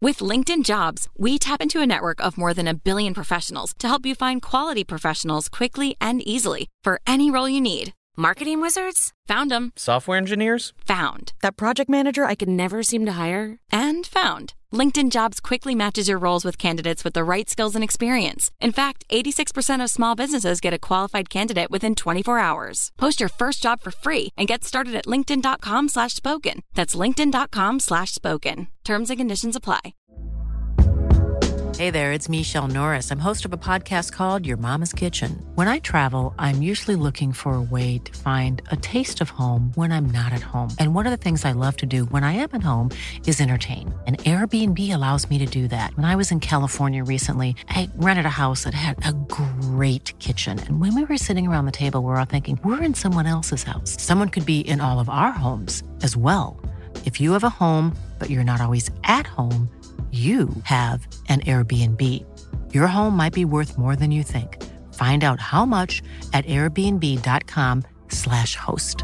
With LinkedIn Jobs, we tap into a network of more than 1 billion professionals to help you find quality professionals quickly and easily for any role you need. Marketing wizards? Found them. Software engineers? Found. That project manager I could never seem to hire? And found. LinkedIn Jobs quickly matches your roles with candidates with the right skills and experience. In fact, 86% of small businesses get a qualified candidate within 24 hours. Post your first job for free and get started at linkedin.com/spoken. That's linkedin.com/spoken. Terms and conditions apply. Hey there, it's Michelle Norris. I'm host of a podcast called Your Mama's Kitchen. When I travel, I'm usually looking for a way to find a taste of home when I'm not at home. And one of the things I love to do when I am at home is entertain. And Airbnb allows me to do that. When I was in California recently, I rented a house that had a great kitchen. And when we were sitting around the table, we're all thinking, we're in someone else's house. Someone could be in all of our homes as well. If you have a home, but you're not always at home, you have an Airbnb. Your home might be worth more than you think. Find out how much at airbnb.com/host.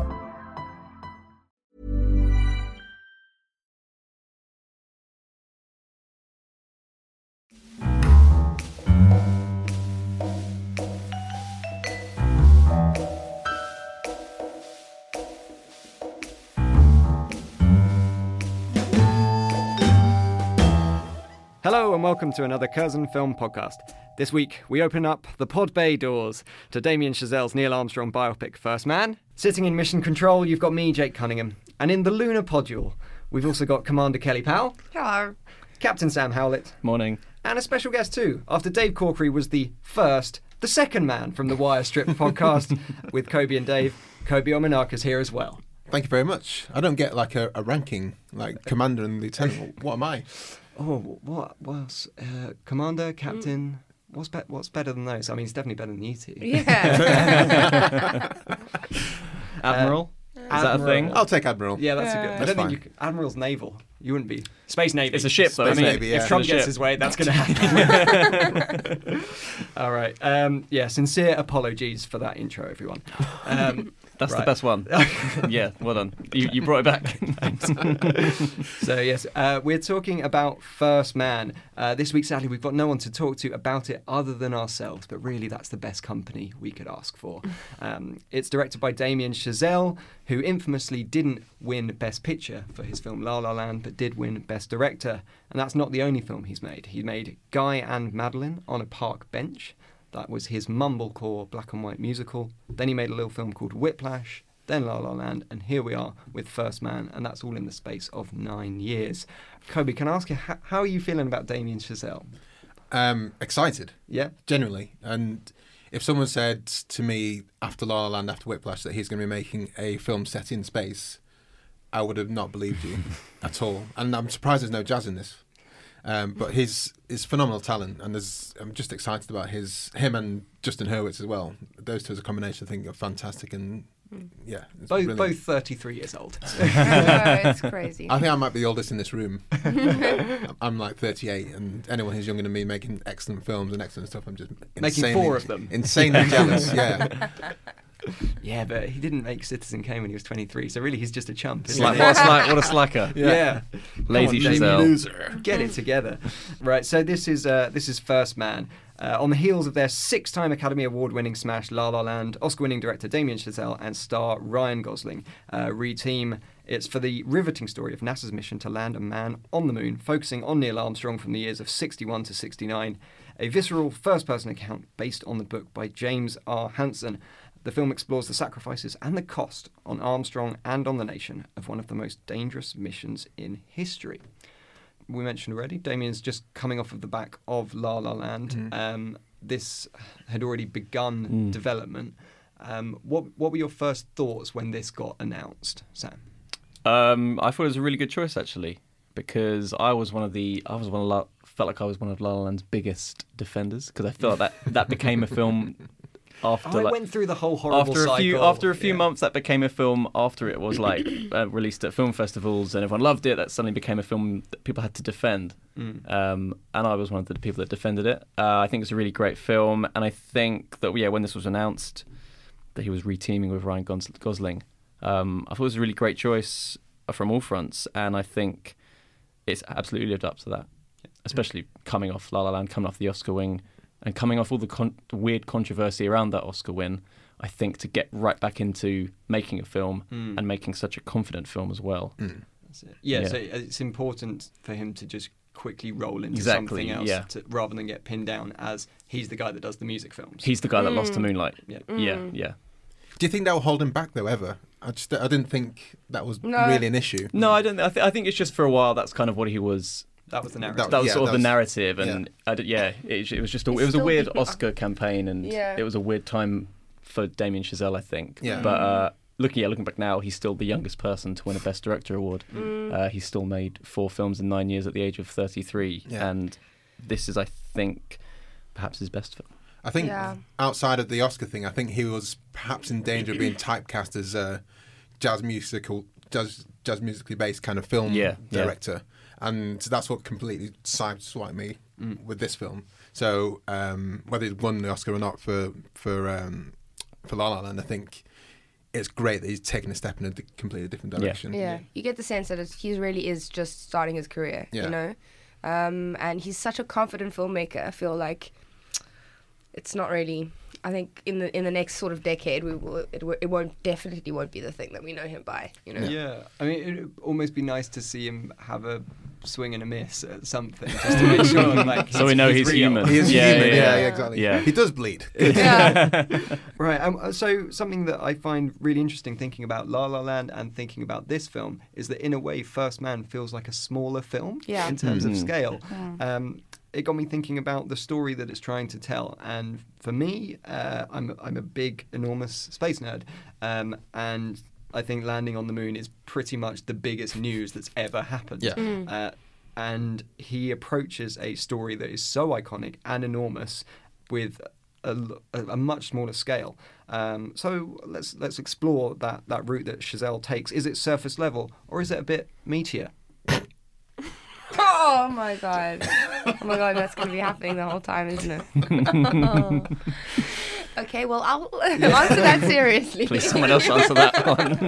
Hello and welcome to another Curzon Film Podcast. This week we open up the Pod Bay doors to Damien Chazelle's Neil Armstrong biopic First Man. Sitting in Mission Control you've got me, Jake Cunningham, and in the Lunar Podule we've also got Commander Kelly Powell. Hello. Captain Sam Howlett. Morning. And a special guest too, after Dave Corkery was the second man from the Wire Strip podcast with Kobe and Dave. Kobe Omenaka's here as well. Thank you very much. I don't get like a ranking, like Commander and Lieutenant. What am I? Oh, what was Commander, Captain? What's better than those? I mean, it's definitely better than you two. Yeah. Admiral? Is that a thing? I'll take Admiral. Yeah, that's a good. I That's don't think you Admiral's naval. You wouldn't be Space Navy. It's a ship, though. Space Navy, yeah. If Trump It's a gets ship. his way, that's going to happen. All right. Sincere apologies for that intro, everyone. That's right. the best one. Yeah, well done. You brought it back. So, yes, we're talking about First Man. This week, sadly, we've got no one to talk to about it other than ourselves, but really that's the best company we could ask for. It's directed by Damien Chazelle, who infamously didn't win Best Picture for his film La La Land, but did win Best Director. And that's not the only film he's made. He made Guy and Madeline on a Park Bench. That was his mumblecore black and white musical. Then he made a little film called Whiplash, then La La Land, and here we are with First Man, and that's all in the space of 9 years. Kobe, can I ask you, how are you feeling about Damien Chazelle? Excited. Yeah? Genuinely. And if someone said to me after La La Land, after Whiplash, that he's going to be making a film set in space, I would have not believed you at all. And I'm surprised there's no jazz in this. But his phenomenal talent, and I'm just excited about him and Justin Hurwitz as well. Those two as a combination, I think, are fantastic, and yeah, it's both 33 years old. It's crazy. I think I might be the oldest in this room. I'm like 38, and anyone who's younger than me making excellent films and excellent stuff, I'm just Making 4 of them. Insanely jealous. Yeah. Yeah, but he didn't make Citizen Kane when he was 23, so really he's just a chump. Isn't What he? a slacker. Yeah. Lazy Come on, Chazelle. loser. Get it together. Right, so this is First Man. On the heels of their 6-time Academy Award-winning smash La La Land, Oscar-winning director Damien Chazelle and star Ryan Gosling re-team. It's for the riveting story of NASA's mission to land a man on the moon, focusing on Neil Armstrong from the years of 61 to 69. A visceral first-person account based on the book by James R. Hansen. The film explores the sacrifices and the cost on Armstrong and on the nation of one of the most dangerous missions in history. We mentioned already, Damien's just coming off of the back of La La Land. This had already begun development. What were your first thoughts when this got announced, Sam? I thought it was a really good choice, actually, because felt like I was one of La La Land's biggest defenders, because I felt that became a film. After it went through the whole horrible cycle. After a few months, that became a film. After it was released at film festivals and everyone loved it, that suddenly became a film that people had to defend. And I was one of the people that defended it. I think it's a really great film, and I think that when this was announced that he was re-teaming with Ryan Gosling, I thought it was a really great choice from all fronts, and I think it's absolutely lived up to that. especially coming off La La Land, coming off the Oscar wing, and coming off all the weird controversy around that Oscar win. I think to get right back into making a film and making such a confident film as well. That's it. Yeah, so it's important for him to just quickly roll into Exactly, something else yeah. rather than get pinned down as he's the guy that does the music films. He's the guy that lost to Moonlight. Yeah. Yeah. Do you think that will hold him back though? Ever? I didn't think that was No. really an issue. No, I don't. I think it's just for a while. That's kind of what he was. That was the narrative. That was Yeah, sort of that the was- narrative, and it was just it was a still weird people- Oscar campaign, and Yeah. it was a weird time for Damien Chazelle, I think. Yeah. But looking back now, he's still the youngest person to win a Best Director award. He's still made 4 films in 9 years at the age of 33, Yeah. and this is, I think, perhaps his best film. I think Yeah. outside of the Oscar thing, I think he was perhaps in danger of being typecast as a jazz musically based kind of film director, and that's what completely sideswiped me with this film. So whether he won the Oscar or not for La La Land, I think it's great that he's taken a step in a completely different direction. Yeah, you get the sense that he really is just starting his career, Yeah. you know? And he's such a confident filmmaker. I feel like it's not really... I think in the next sort of decade, it definitely won't be the thing that we know him by, you know? Yeah, I mean, it'd almost be nice to see him have a swing and a miss at something, just to make sure, like, So we know he's real. human. He is Yeah, human. yeah, Yeah, yeah. exactly. Yeah. He does bleed. Yeah. Right, so something that I find really interesting thinking about La La Land and thinking about this film is that in a way First Man feels like a smaller film Yeah. in terms of scale. It got me thinking about the story that it's trying to tell, and for me, I'm a big, enormous space nerd, and I think landing on the moon is pretty much the biggest news that's ever happened. Yeah. And he approaches a story that is so iconic and enormous with a much smaller scale. So let's explore that route that Chazelle takes. Is it surface level or is it a bit meatier? Oh my god. Oh my god, that's going to be happening the whole time, isn't it? Okay, well, I'll answer that seriously. Please, someone else answer that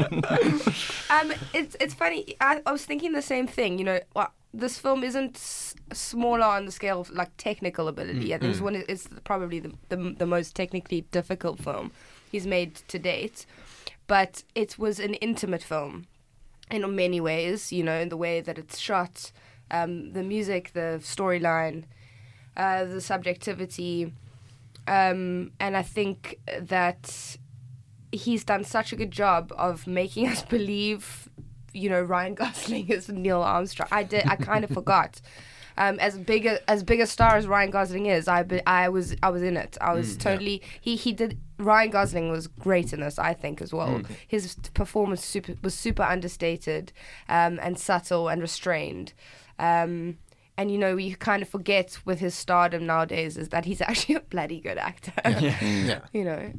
one. It's funny. I was thinking the same thing. You know, this film isn't smaller on the scale of like technical ability. I think it's probably the most technically difficult film he's made to date. But it was an intimate film in many ways. You know, in the way that it's shot, the music, the storyline, the subjectivity. And I think that he's done such a good job of making us believe, you know, Ryan Gosling is Neil Armstrong. I kind of forgot. As big a star as Ryan Gosling is, I was in it. I was totally. He did. Ryan Gosling was great in this, I think, as well. His performance was super understated, and subtle and restrained. And, you know, you kind of forget with his stardom nowadays is that he's actually a bloody good actor. Yeah. You know,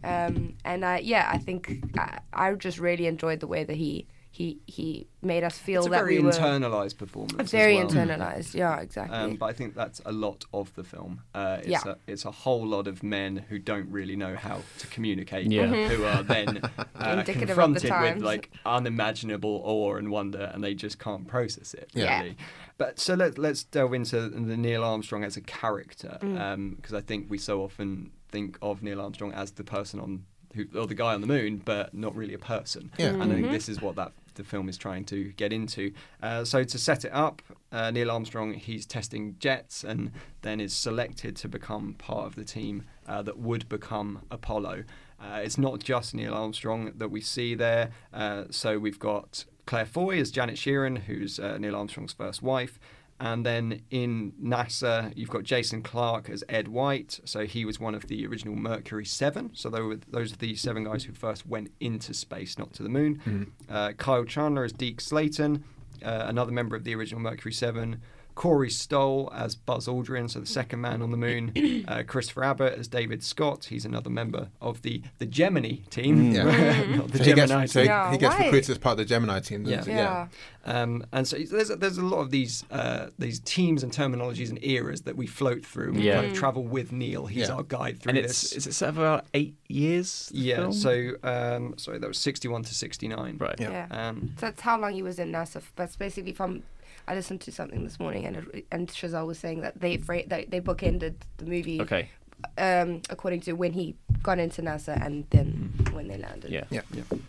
I think I just really enjoyed the way that he made us feel It's a that very we were internalised performance. very as well. internalized. Yeah, exactly. But I think that's a lot of the film. Yeah. It's a whole lot of men who don't really know how to communicate, Yeah. who are then Indicative of the confronted with times. like unimaginable awe and wonder, and they just can't process it. Yeah. Really. But so let's delve into the Neil Armstrong as a character, because I think we so often think of Neil Armstrong as the person or the guy on the moon, but not really a person. Yeah. And I think this is what the film is trying to get into. So to set it up, Neil Armstrong, he's testing jets and then is selected to become part of the team that would become Apollo. It's not just Neil Armstrong that we see there. So we've got Claire Foy as Janet Sheeran, who's Neil Armstrong's first wife. And then in NASA, you've got Jason Clarke as Ed White. So he was one of the original Mercury 7. So those are the 7 guys who first went into space, not to the moon. Kyle Chandler as Deke Slayton, another member of the original Mercury 7. Corey Stoll as Buzz Aldrin, so the second man on the moon. Christopher Abbott as David Scott. He's another member of the Gemini team. Not the So Gemini he team. gets why? recruited as part of the Gemini team. Yeah. doesn't he? Yeah. And so there's a lot of these teams and terminologies and eras that we float through. We Yeah. kind of travel with Neil. He's Yeah. our guide through And this. is it set for about 8 years? the Yeah. film? So sorry, that was 61 to 69. Right. Yeah. So that's how long he was in NASA. That's basically from I listened to something this morning, and Chazelle was saying that they bookended the movie. Okay. According to when he got into NASA and then when they landed. Yeah.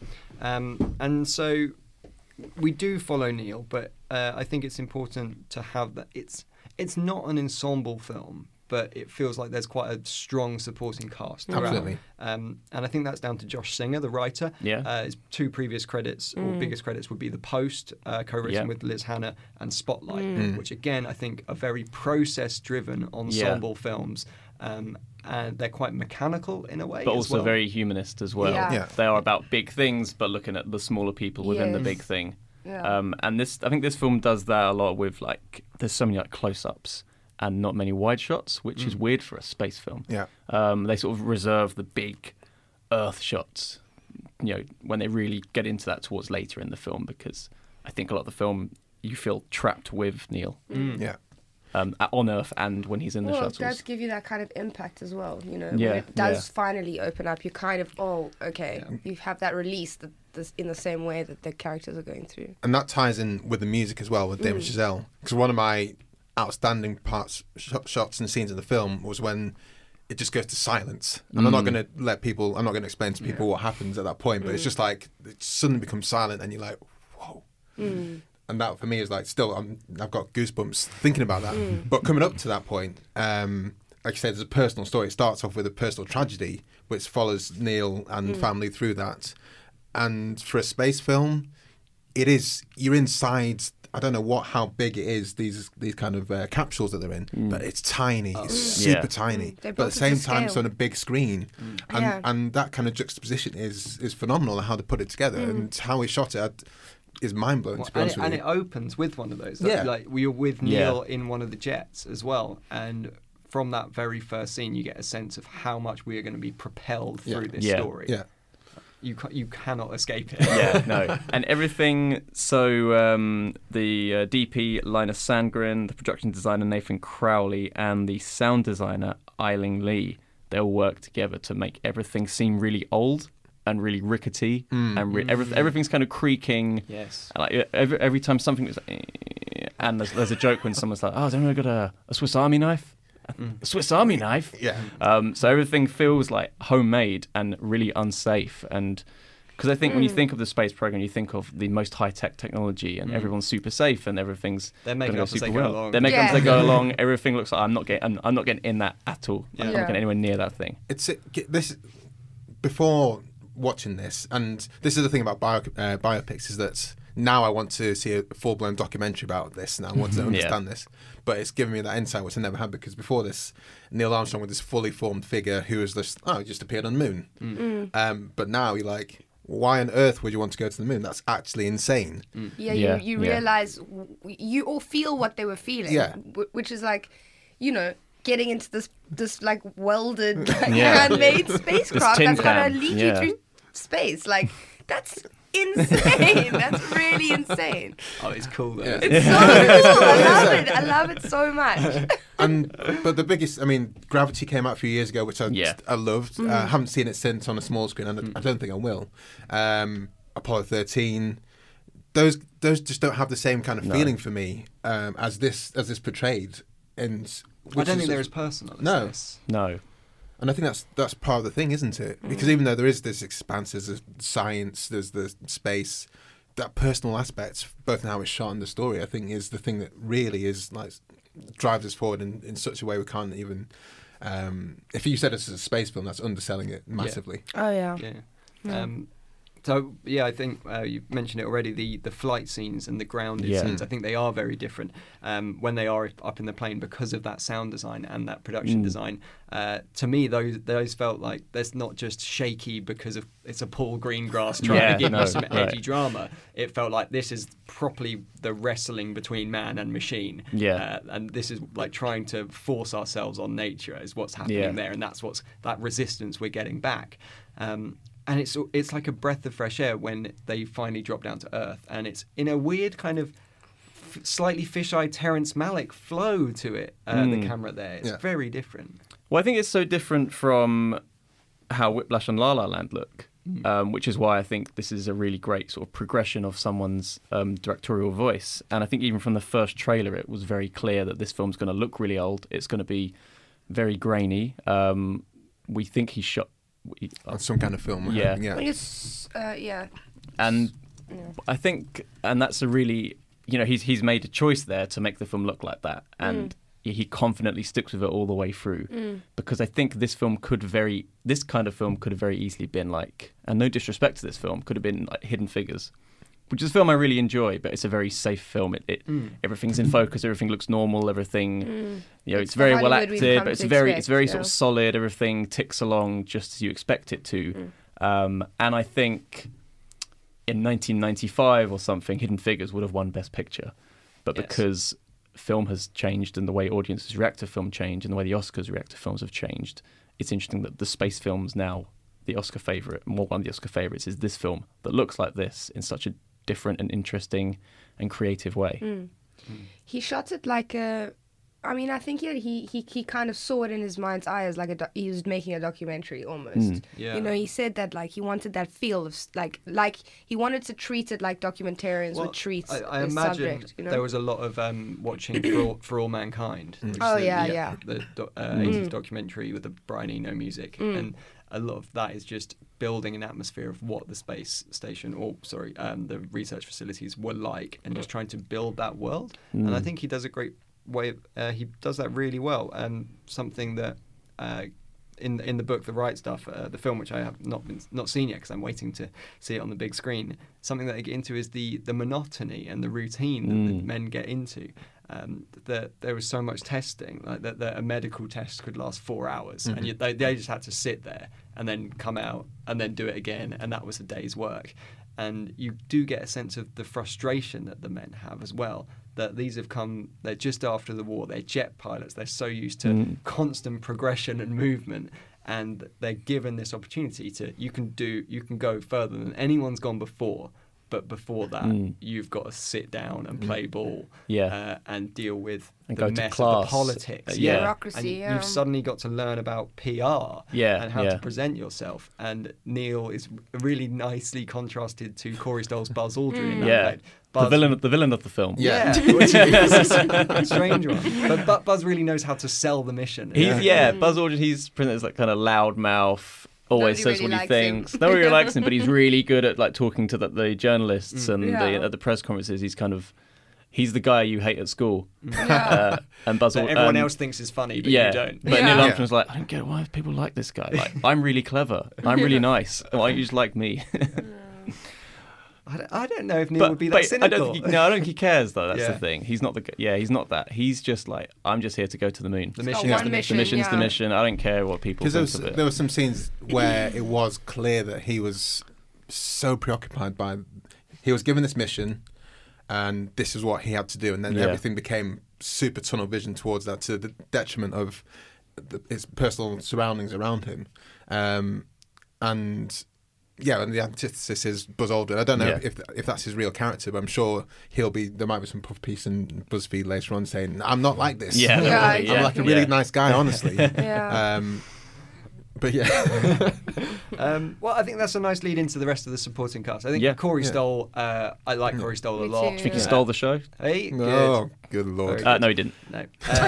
And so we do follow Neil, but I think it's important to have that. It's not an ensemble film, but it feels like there's quite a strong supporting cast throughout. Absolutely. And I think that's down to Josh Singer, the writer. Yeah. His two previous credits, or biggest credits, would be The Post, co-written with Liz Hannah, and Spotlight, which again I think are very process-driven ensemble films. And they're quite mechanical in a way, but as also well. very humanist as well. Yeah. They are about big things, but looking at the smaller people within the Yes. big thing. Yeah. And I think this film does that a lot with like there's so many like close-ups and not many wide shots, which is weird for a space film. Yeah. They sort of reserve the big Earth shots, when they really get into that towards later in the film, because I think a lot of the film you feel trapped with Neil. Yeah. On Earth and when he's in the Well, shuttles. it does give you that kind of impact as well, Yeah, when it does yeah. finally open up, you're kind of, you have that release in the same way that the characters are going through. And that ties in with the music as well, with David Chazelle. Because one of my outstanding shots and scenes of the film was when it just goes to silence. And I'm not going to explain to people what happens at that point, but it's just like, it suddenly becomes silent and you're like, whoa. And that for me is like, still, I've got goosebumps thinking about that. But coming up to that point, like I said, there's a personal story. It starts off with a personal tragedy, which follows Neil and family through that. And for a space film, you're inside. I don't know how big it is, these kind of capsules that they're in, but it's tiny. It's super tiny. They But at built the it same to time, it's scale. on a big screen. And Yeah. and that kind of juxtaposition is phenomenal, how they put it together. And how he shot it is mind-blowing, to be honest with And you. it opens with one of those. Yeah. Like you're with Yeah. Neil in one of the jets as well. And from that very first scene, you get a sense of how much we are going to be propelled through this Yeah. story. Yeah. You cannot escape it. Yeah, no. And everything, so the DP, Linus Sandgren, the production designer, Nathan Crowley, and the sound designer, Eiling Lee, they all work together to make everything seem really old and really rickety, and everything's kind of creaking. Yes. Like every time something is, and there's a joke when someone's like, "Oh, has anyone got a Swiss Army knife?" A Swiss Army knife. Yeah. So everything feels like homemade and really unsafe, and because I think when you think of the space program, you think of the most high-tech technology, and everyone's super safe, and everything's They're making gonna up go as super they go well. along. They're making up as they Yeah. go along. Everything looks like I'm not getting in that at all. I'm not Yeah. getting anywhere near that thing. This before watching this, and this is the thing about biopics, is that now I want to see a full-blown documentary about this, and I want to understand this. But it's given me that insight which I never had, because before this, Neil Armstrong was this fully formed figure who was just, he just appeared on the moon. But now you're like, why on earth would you want to go to the moon? That's actually insane. Yeah, Yeah, you yeah. realize you all feel what they were feeling. Yeah. Which is like, getting into this like welded, Yeah. handmade spacecraft tin that's gonna can. lead Yeah. you through space. Like, that's insane. That's really insane. Oh, it's cool though. Yeah. It's so cool. I love it. I love it so much. But the biggest, Gravity came out a few years ago, which I loved. I haven't seen it since on a small screen, and I don't think I will. Apollo 13, those just don't have the same kind of feeling for me as this portrayed. And I don't think they're as personal as No. this. No. And I think that's part of the thing, isn't it? Because even though there is this expanse, there's the science, there's the space, that personal aspect, both in how it's shot and the story, I think is the thing that really is like drives us forward in such a way we can't even. If you said it's a space film, that's underselling it massively. Oh yeah. Yeah. So yeah, I think you mentioned it already. The flight scenes and the grounded Yeah. scenes, I think they are very different when they are up in the plane because of that sound design and that production design. To me, those felt like there's not just shaky because of it's a Paul Greengrass trying to give you some edgy drama. It felt like this is properly the wrestling between man and machine. Yeah. And this is like trying to force ourselves on nature is what's happening there, and that's that resistance we're getting back. And it's like a breath of fresh air when they finally drop down to Earth, and it's in a weird kind of slightly fisheye Terrence Malick flow to it. The camera there, it's very different. Well, I think it's so different from how Whiplash and La La Land look. which is why I think this is a really great sort of progression of someone's directorial voice. And I think even from the first trailer, it was very clear that this film's going to look really old. It's going to be very grainy. We think he shot... some kind of film. Yeah. I think it's, yeah. And I think, and that's a really, he's made a choice there to make the film look like that, and he confidently sticks with it all the way through. Because I think this kind of film could have very easily been like, and no disrespect to this film, could have been like Hidden Figures, which is a film I really enjoy, but it's a very safe film. Everything's in focus, everything looks normal, everything, it's very well acted, but it's very sort of solid. Everything ticks along just as you expect it to. And I think in 1995 or something, Hidden Figures would have won Best Picture, but because film has changed and the way audiences react to film change and the way the Oscars react to films have changed, it's interesting that the space films now, the Oscar favourite, one of the Oscar favourites is this film that looks like this in such a different and interesting and creative way. He shot it like a... I mean, I think he kind of saw it in his mind's eye as like he was making a documentary almost. Yeah. He said that like he wanted that feel of like he wanted to treat it like documentarians would treat I a imagine subject. there was a lot of watching For All Mankind. Which is the 80s documentary with the Brian Eno music, and a lot of that is just building an atmosphere of what the space station, the research facilities were like, and just trying to build that world. And I think he does a great way. He does that really well. Something that in the book, The Right Stuff, the film, which I have not seen yet because I'm waiting to see it on the big screen. Something that they get into is the monotony and the routine that the men get into. That there was so much testing, like that a medical test could last 4 hours, and they just had to sit there and then come out and then do it again, and that was a day's work. And you do get a sense of the frustration that the men have as well, that these have come, they're just after the war, they're jet pilots, they're so used to constant progression and movement, and they're given this opportunity to, you can go further than anyone's gone before, but before that, you've got to sit down and play ball, and deal with and the go mess to class. of the politics, bureaucracy. And you've suddenly got to learn about PR and how to present yourself. And Neil is really nicely contrasted to Corey Stoll's Buzz Aldrin. In that fact. Buzz, the villain of the film. Which is a strange one. But Buzz really knows how to sell the mission. Buzz Aldrin. He's presented as like kind of loudmouth. Always says what he thinks. Nobody really likes him, but he's really good at like talking to the journalists and at the press conferences. He's the guy you hate at school. And Buzz Aldrin, everyone else thinks is funny, but you don't. But Neil Armstrong's like, I don't get why people like this guy. Like, I'm really clever. I'm really nice. Why don't you just like me? I don't know if Neil would be that cynical. I don't think he cares though. That's the thing. He's not he's not that. He's just like, I'm just here to go to the moon. The mission is the mission. The mission's the mission. I don't care what people think of it. There were some scenes where it was clear that he was so preoccupied by. He was given this mission, and this is what he had to do, and then everything became super tunnel vision towards that, to the detriment of his personal surroundings around him, and the antithesis is Buzz Aldrin. I don't know if that's his real character, but I'm sure there might be some puff piece in BuzzFeed later on saying, I'm not like this. I'm like a really nice guy, honestly. But well, I think that's a nice lead into the rest of the supporting cast. I think Corey Stoll, I like Corey Stoll a lot. too. Do you think he stole the show? Hey, good. Oh, good Lord. No, he didn't. No.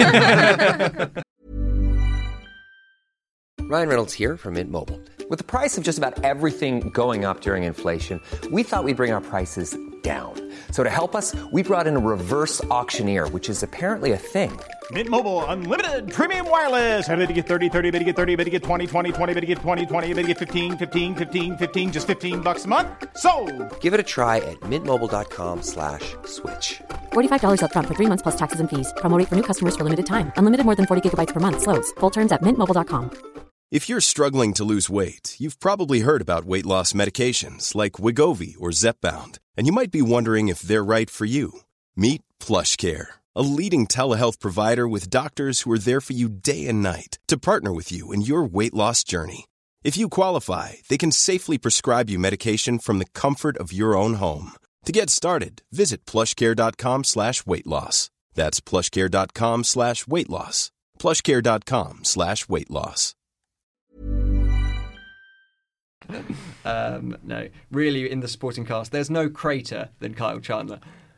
Ryan Reynolds here from Mint Mobile. With the price of just about everything going up during inflation, we thought we'd bring our prices down. So to help us, we brought in a reverse auctioneer, which is apparently a thing. Mint Mobile Unlimited Premium Wireless. How to get 30, 30, bit to get 30, bit to get 20, 20, 20, bit to get 20, 20, bit to get 15, 15, 15, 15, just $15 a month? Sold! Give it a try at mintmobile.com/switch. $45 up front for 3 months plus taxes and fees. Promo rate for new customers for limited time. Unlimited more than 40 gigabytes per month. Slows full terms at mintmobile.com. If you're struggling to lose weight, you've probably heard about weight loss medications like Wegovy or Zepbound, and you might be wondering if they're right for you. Meet PlushCare, a leading telehealth provider with doctors who are there for you day and night to partner with you in your weight loss journey. If you qualify, they can safely prescribe you medication from the comfort of your own home. To get started, visit plushcare.com/weightloss. That's plushcare.com/weightloss. plushcare.com/weightloss. No, really, in the supporting cast, there's no crater than Kyle Chandler.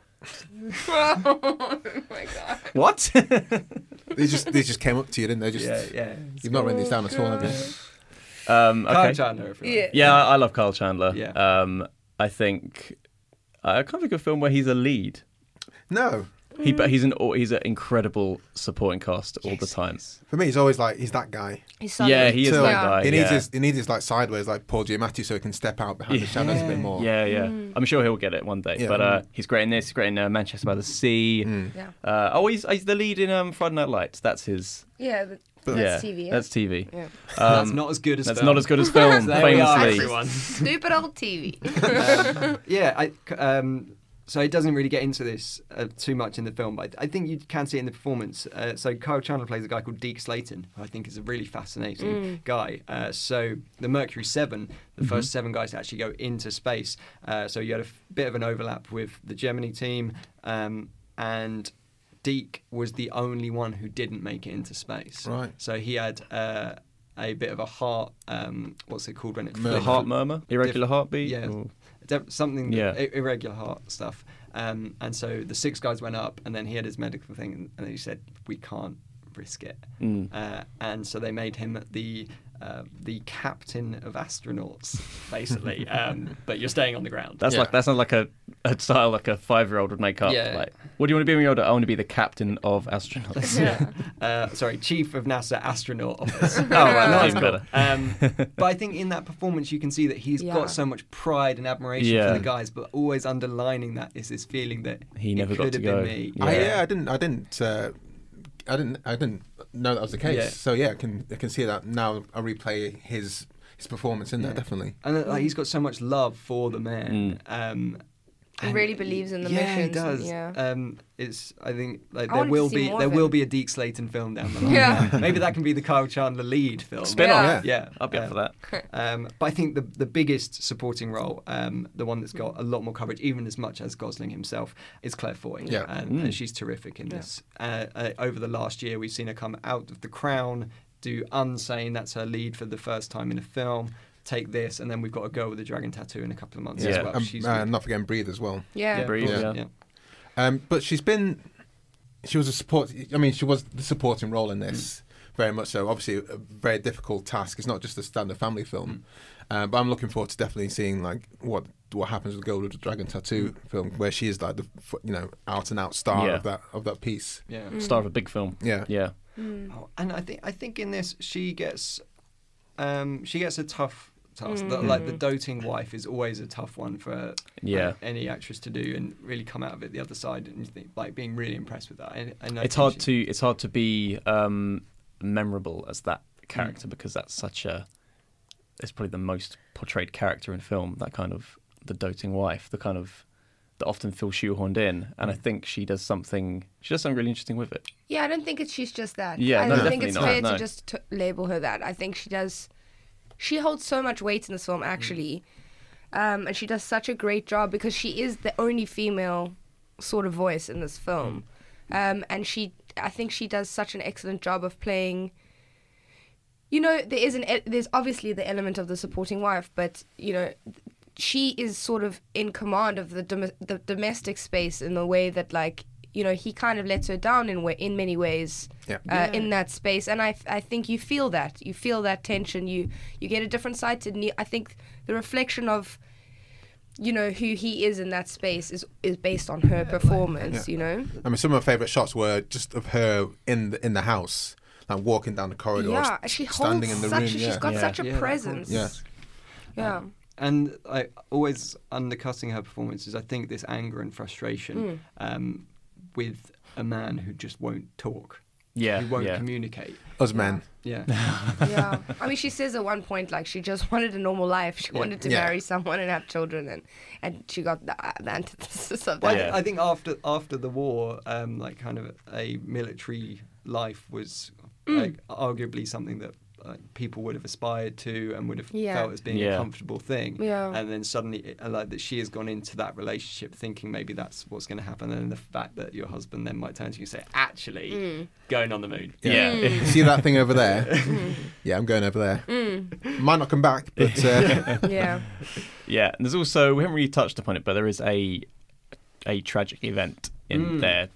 Oh my god. What? They just came up to you, didn't they? Just, Yeah. You've not written these down at all, have you? Okay. Kyle Chandler, if you like. Yeah, I love Kyle Chandler. Yeah. I think I can't think of a film where he's a lead. No. But he's an incredible supporting cast all the time. For me, he's always like, he's that guy. He's solid. Yeah, he is Till that guy. He needs his like sideways, like Paul Giamatti, so he can step out behind the shadows a bit more. Yeah. I'm sure he'll get it one day. Yeah. But he's great in this. He's great in Manchester by the Sea. Yeah. He's the lead in Friday Night Lights. That's his. Yeah, that's TV. Yeah? That's TV. Yeah. That's not as good as That's film. not as good as film, There we are, famously. everyone. Stupid old TV. So it doesn't really get into this too much in the film, but I think you can see it in the performance. So Kyle Chandler plays a guy called Deke Slayton, who I think is a really fascinating guy. So the Mercury 7, the first 7 guys to actually go into space. So you had a bit of an overlap with the Gemini team, and Deke was the only one who didn't make it into space. Right. So he had a bit of a heart, what's it called when it The heart murmur? Irregular heartbeat? Yeah. Or- Something irregular heart stuff, and so the 6 guys went up, and then he had his medical thing, and he said we can't risk it, and so they made him the captain of astronauts, basically. But you're staying on the ground. That's not like a style like a 5-year-old would make up. Yeah. Like, what do you want to be when you're older? I want to be the captain of astronauts. Sorry, Chief of NASA Astronaut Office. Right, That's even better. But I think in that performance you can see that he's got so much pride and admiration for the guys, but always underlining that is this feeling that He never it got could to have go. been me. I didn't know that was the case. Yeah. So I can see that now. I replay his performance in there, definitely. And he's got so much love for the men. He really believes in the Yeah, missions. he does. Yeah. I think like I there wanted to will see be more there of will it. be a Deke Slayton film down the line. Yeah. Maybe that can be the Kyle Chandler lead film. Spin-off. Yeah, I'll be up for that. But I think the biggest supporting role, the one that's got a lot more coverage, even as much as Gosling himself, is Claire Foy. Yeah. And she's terrific in this. Over the last year, we've seen her come out of The Crown, do Unsane, that's her lead for the first time in a film. Take this, and then we've got a Girl with a Dragon Tattoo in a couple of months as well. She's not forgetting Breathe as well. Yeah. Breathe, yeah. But she was a support. I mean, she was the supporting role in this, very much so. Obviously, a very difficult task. It's not just a standard family film, but I'm looking forward to definitely seeing like what happens with Girl with the Dragon Tattoo film, where she is like the out and out star of that piece. Yeah. Star of a big film. Yeah. Oh, and I think in this she gets a tough task. Like the doting wife is always a tough one for any actress to do, and really come out of it the other side, and you think like being really impressed with that. It's hard to be memorable as that character because that's it's probably the most portrayed character in film. That kind of the doting wife, that often feels shoehorned in, and I think she does something really interesting with it. Yeah, I don't think she's just that. Yeah, I no, don't think definitely it's not. fair No. to just label her that. I think she does. She holds so much weight in this film, actually, and she does such a great job because she is the only female sort of voice in this film, and I think she does such an excellent job of playing. There's obviously the element of the supporting wife, but she is sort of in command of the domestic space in the way that he kind of lets her down in many ways in that space, and I think you feel that tension. You get a different side to Neil. I think the reflection of who he is in that space is based on her performance. I mean, some of my favourite shots were just of her in the house, like walking down the corridor, she standing holds in the room. she's got such a presence. Yeah. And always undercutting her performance is, I think, this anger and frustration with a man who just won't talk. Yeah. Who won't communicate. Us men. Yeah. Yeah. I mean, she says at one point, she just wanted a normal life. She wanted to marry someone and have children, and she got the antithesis of that. I think after the war, kind of a military life was arguably something that people would have aspired to and would have Yeah. felt as being a Yeah. comfortable thing. Yeah. And then suddenly, like that she has gone into that relationship thinking maybe that's what's going to happen. And then the fact that your husband then might turn to you and say, actually, going on the moon. Yeah. See that thing over there? Yeah, I'm going over there. Might not come back, but Yeah. Yeah, and there's also, we haven't really touched upon it, but there is a tragic event in their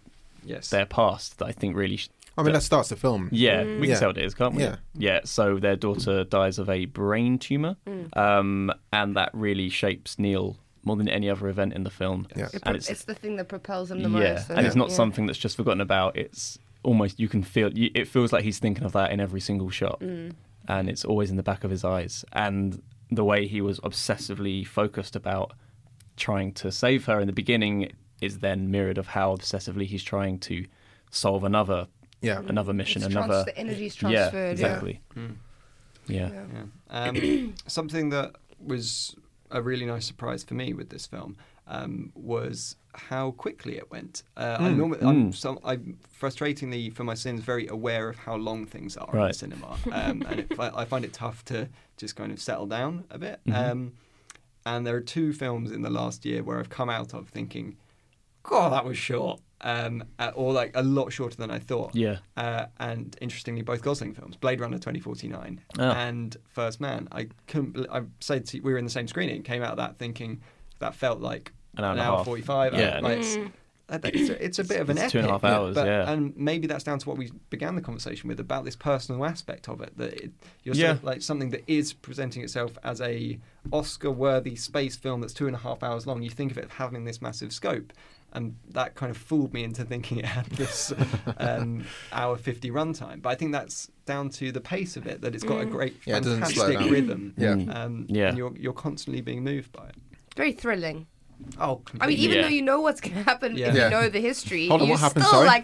past that I think really... I mean, that starts the film. Yeah, we can Yeah. say what it is, can't we? Yeah. Yeah, so their daughter dies of a brain tumour, and that really shapes Neil more than any other event in the film. Yeah. And It's the thing that propels him the yeah, most. and it's not Yeah. something that's just forgotten about. It's almost, you can feel, it feels like he's thinking of that in every single shot, and it's always in the back of his eyes. And the way he was obsessively focused about trying to save her in the beginning is then mirrored of how obsessively he's trying to solve another mission, the energy's transferred. Yeah, exactly. Yeah. Something that was a really nice surprise for me with this film was how quickly it went. I'm frustratingly for my sins very aware of how long things are in the cinema, and I find it tough to just kind of settle down a bit. And there are two films in the last year where I've come out of thinking, God, that was short. Or like a lot shorter than I thought. Yeah. And interestingly, both Gosling films, Blade Runner 2049 and First Man. I said to you, we were in the same screening, came out of that thinking that felt like an hour and a hour half. 45. Yeah. It's a bit of an It's epic. 2.5 hours, And maybe that's down to what we began the conversation with about this personal aspect of it. That you're Yeah. sort of like something that is presenting itself as a Oscar-worthy space film that's 2.5 hours long. You think of it having this massive scope. And that kind of fooled me into thinking it had this hour 50 runtime. But I think that's down to the pace of it, that it's got a great, it doesn't slow fantastic down. rhythm. Yeah. And you're constantly being moved by it. Very thrilling. Oh, I mean, even Yeah. though you know what's going to happen, if Yeah. you know the history, Hold on, you're what happened? still Sorry. like...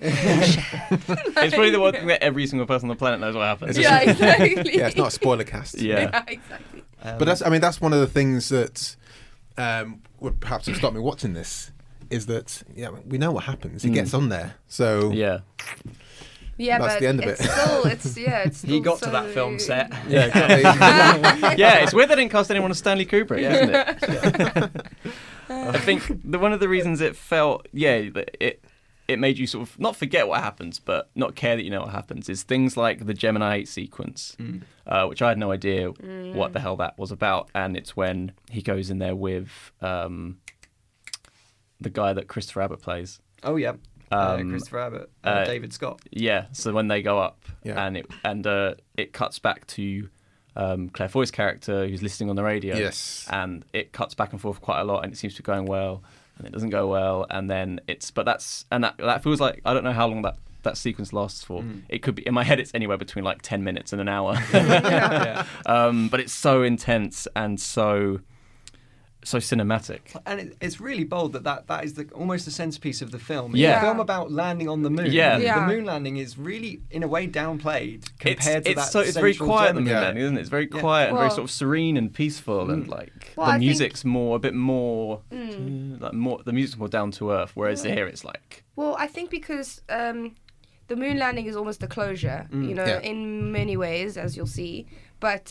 It's probably the one thing that every single person on the planet knows what happens. yeah, exactly. Yeah, it's not a spoiler cast. Yeah. Exactly. But that's one of the things that would perhaps have stopped me watching this, is that we know what happens. He gets on there, so Yeah. Yeah, That's but the end of it's it. still, it's still He got so... to that film set. Yeah, exactly. Yeah, it's weird they didn't cast anyone as Stanley Kubrick, isn't it? I think one of the reasons it felt, it made you sort of not forget what happens, but not care that you know what happens, is things like the Gemini 8 sequence, which I had no idea what the hell that was about. And it's when he goes in there with the guy that Christopher Abbott plays. Oh, yeah. Christopher Abbott, David Scott. Yeah, so when they go up, Yeah. and it cuts back to Claire Foy's character who's listening on the radio. Yes. And it cuts back and forth quite a lot, and it seems to be going well, and it doesn't go well, and then that feels like, I don't know how long that sequence lasts for. It could be, in my head, it's anywhere between like 10 minutes and an hour. But it's so intense and so cinematic. And it's really bold that is almost the centerpiece of the film. Yeah. It's a film about landing on the moon. Yeah. Yeah. The moon landing is really, in a way, downplayed compared to it's that it's very central quiet, the journey. moon landing, isn't it? It's very quiet and very Well- sort of serene and peaceful, and like Well, the I think- music's a bit more, the music's more down to earth. Whereas here it's like, Well, I think because the moon landing is almost a closure, Yeah. in many ways, as you'll see. But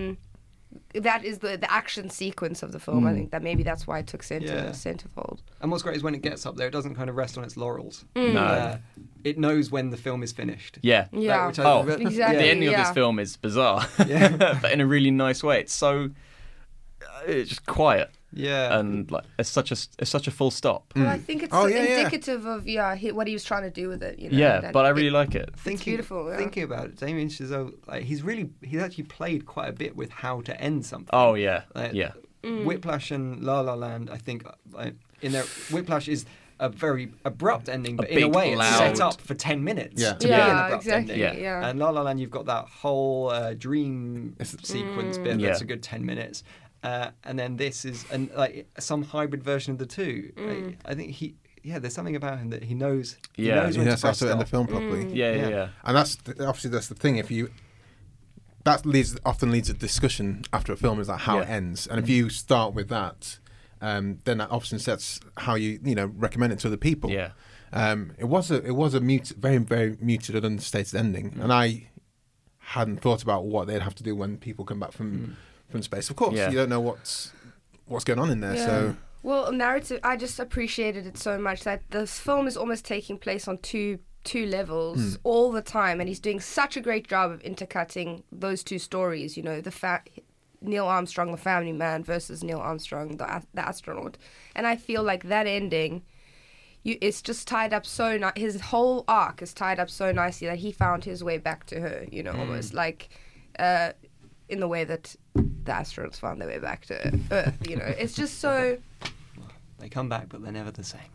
that is the action sequence of the film. I think that maybe that's why it took centerfold. And what's great is when it gets up there, it doesn't kind of rest on its laurels. No. It knows when the film is finished. yeah. Yeah, Which I- exactly. The ending of yeah. this film is bizarre, but in a really nice way. It's so it's just quiet, Yeah. and like it's such a full stop. Well, I think it's indicative of what he was trying to do with it. But I really like it. Thinking, beautiful, yeah. Thinking about it, Damien Chazelle, like, he's actually played quite a bit with how to end something. Oh yeah, Like, yeah. Whiplash and La La Land, I think, in there, Whiplash is a very abrupt ending, but in a big, way it's loud- set up for 10 minutes Yeah. to be an Yeah, abrupt exactly. ending. Yeah. And La La Land, you've got that whole dream sequence bit that's Yeah. a good 10 minutes. And then this is some hybrid version of the two. I think there's something about him that he knows. He knows He when knows to how press to end the stop. film properly. Yeah. And obviously that's the thing. That often leads a discussion after a film, is like how it ends. And if you start with that, then that often sets how you recommend it to other people. Yeah. It was a very very muted and understated ending, and I hadn't thought about what they'd have to do when people come back from space. Of course, you don't know what's going on in there. Yeah. So, well, narrative. I just appreciated it so much that this film is almost taking place on two levels all the time, and he's doing such a great job of intercutting those two stories. You know, Neil Armstrong, the family man, versus Neil Armstrong, the astronaut. And I feel like that ending, it's just tied up so his whole arc is tied up so nicely that he found his way back to her. You know, almost like in the way that the astronauts found their way back to Earth. You know, it's just so. They come back, but they're never the same.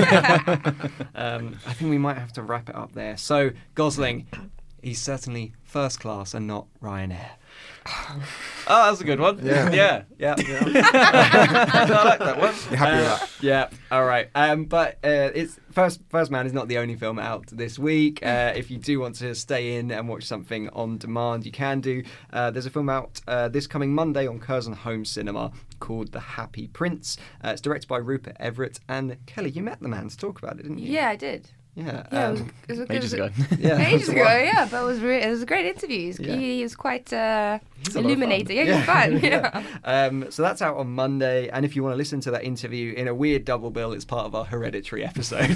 I think we might have to wrap it up there. So, Gosling, he's certainly first class and not Ryanair. Oh, that's a good one. Yeah. I like that one. you're happy with that? Yeah, all right. But it's First Man is not the only film out this week. If you do want to stay in and watch something on demand, you can do. There's a film out this coming Monday on Curzon Home Cinema called The Happy Prince. It's directed by Rupert Everett. And Kelly, you met the man to talk about it, didn't you? Yeah, I did. Yeah, it was ages ago. Ages ago, yeah. But it was a great interview. He was quite illuminating. Yeah, he's fun. Yeah. So that's out on Monday, and if you want to listen to that interview in a weird double bill, it's part of our Hereditary episode.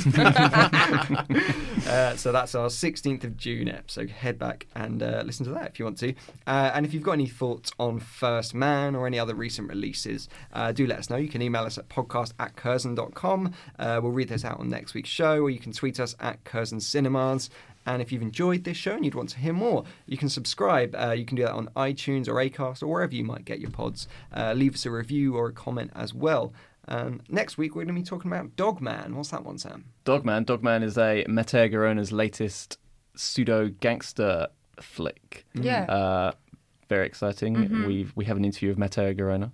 So that's our 16th of June ep. So head back and listen to that if you want to. And if you've got any thoughts on First Man or any other recent releases, do let us know. You can email us at podcast@curzon.com. We'll read those out on next week's show, or you can tweet us at Curzon Cinemas. And if you've enjoyed this show and you'd want to hear more, you can subscribe. You can do that on iTunes or Acast or wherever you might get your pods. Leave us a review or a comment as well. Next week, we're going to be talking about Dogman. What's that one, Sam? Dogman is a Matteo Garona's latest pseudo-gangster flick. Yeah. Very exciting. Mm-hmm. We have an interview with Matteo Garona.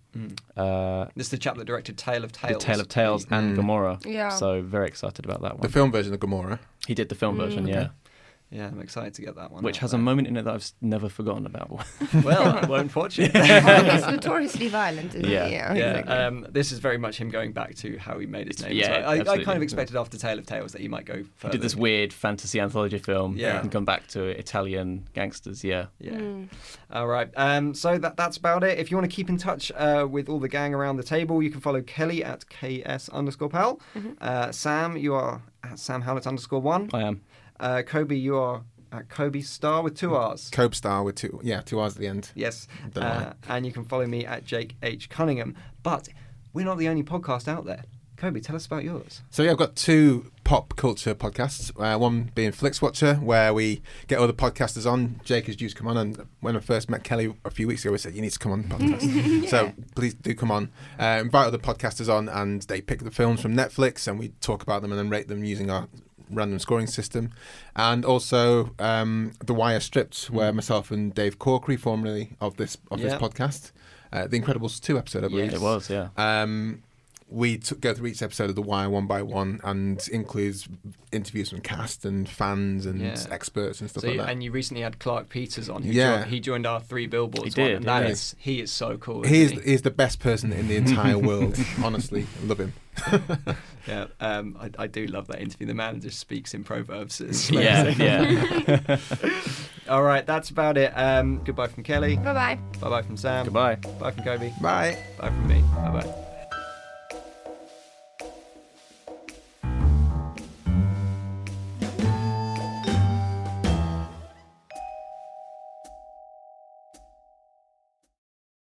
This is the chap that directed Tale of Tales. The Tale of Tales and Gomorrah. Yeah. So very excited about that one. The film version of Gomorrah. He did the film version, yeah. Yeah, I'm excited to get that one. Which has a moment in it that I've never forgotten about. Well, I won't watch it. He's notoriously violent, isn't he? Yeah. Exactly. This is very much him going back to how he made his name. Yeah, I kind of expected after Tale of Tales that he might go further. He did this weird fantasy anthology film. Yeah. And come back to Italian gangsters, yeah. All right. So that's about it. If you want to keep in touch with all the gang around the table, you can follow Kelly at KS_Pal. Sam, you are at Sam Howlett _1. I am. Kobe, you are at Kobe Star with 2 R's. Kobe Star with 2 R's at the end. Yes. And you can follow me at Jake H. Cunningham. But we're not the only podcast out there. Kobe, tell us about yours. So I've got 2 pop culture podcasts. One being Flix Watcher, where we get other podcasters on. Jake has used to come on, and when I first met Kelly a few weeks ago, we said, you need to come on the podcast. So please do come on. Invite other podcasters on, and they pick the films from Netflix, and we talk about them and then rate them using our random scoring system. And also The Wire Stripped, where myself and Dave Corkery, formerly of this podcast, The Incredibles 2 episode, I believe. It was, yeah. We go through each episode of The Wire one by one, and includes interviews from cast and fans and experts and stuff like that. And you recently had Clark Peters on. He joined our 3 Billboards. He did. One, and he is so cool. He's the best person in the entire world. Honestly, I love him. Yeah, I do love that interview. The man just speaks in proverbs. It's yeah. All right, that's about it. Goodbye from Kelly. Bye-bye. Bye-bye from Sam. Goodbye. Bye from Kobe. Bye. Bye from me. Bye-bye.